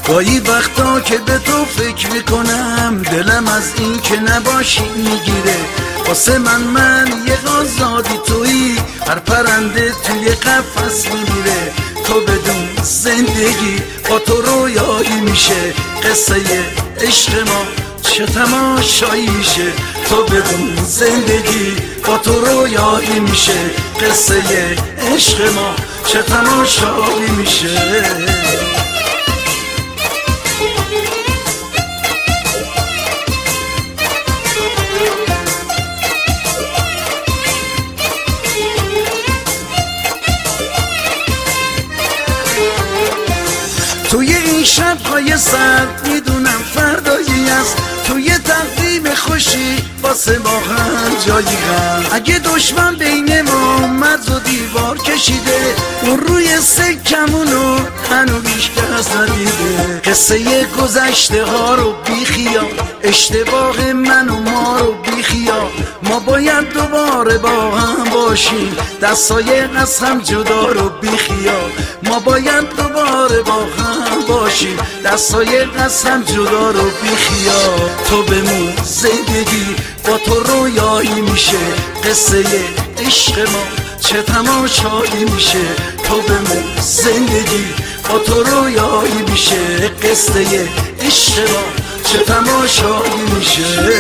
گاهی وقتا که به تو فکر میکنم دلم از این که نباشی میگیره. واسه من یه آزادی تویی، هر پرنده توی قفس میمیره. تو بدون زندگی با تو رویایی میشه، قصه عشق ما چه تماشایی میشه. تو بدون زندگی با تو رویایی میشه، قصه عشق ما چه تماشایی میشه. توی این شب‌های سرد میدونم فردایی است، توی تقویم خوشی واسه ما هم جایی هست. اگه دشمن بین ما مرز و دیوار کشیده، اون روی سکمونو هنو بیش کس ندیده. قصه گذشته ها رو بیخیال، اشتباه من و ما رو بیخیال. ما باید دوباره با هم باشیم، دستای از هم جدا رو بیخیال. ما باید دوباره با هم باشیم، دستای از هم جدا رو بیخیال. تو بمون زندگی با تو رویایی میشه، قصه عشق ما چه تماشایی میشه. تو بمون زندگی با تو رویایی میشه، قصه عشق ما چه تماشایی میشه.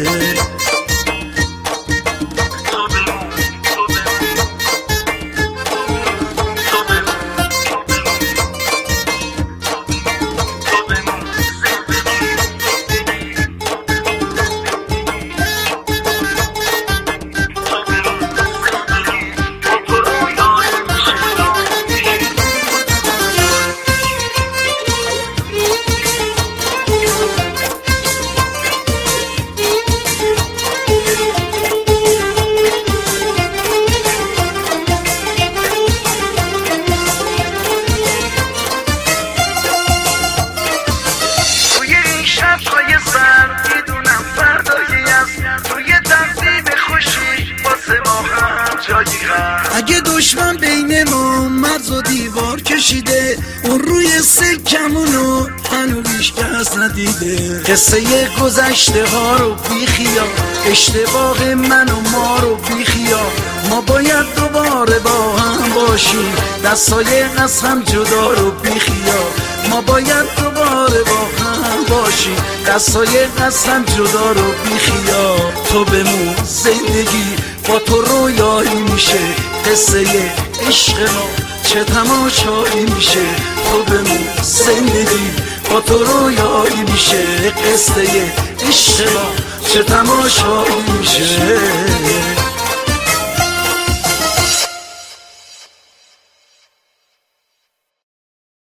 اگه دشمن بین ما مرز و دیوار کشیده، اون روی سکمونو هنو بیش کس ندیده. قصه گذشته ها رو بیخیال، اشتباه من و ما رو بیخیال. ما باید دوباره با هم باشیم، دستای از هم جدا رو بیخیال. ما باید دوباره با هم باشیم، دستای از هم جدا رو بیخیال. تو بمون زندگی با تو رویایی میشه، قصه عشق ما چه تماشایی میشه. تو بمون زندگی با تو رویایی میشه، قصه عشق ما چه تماشایی میشه.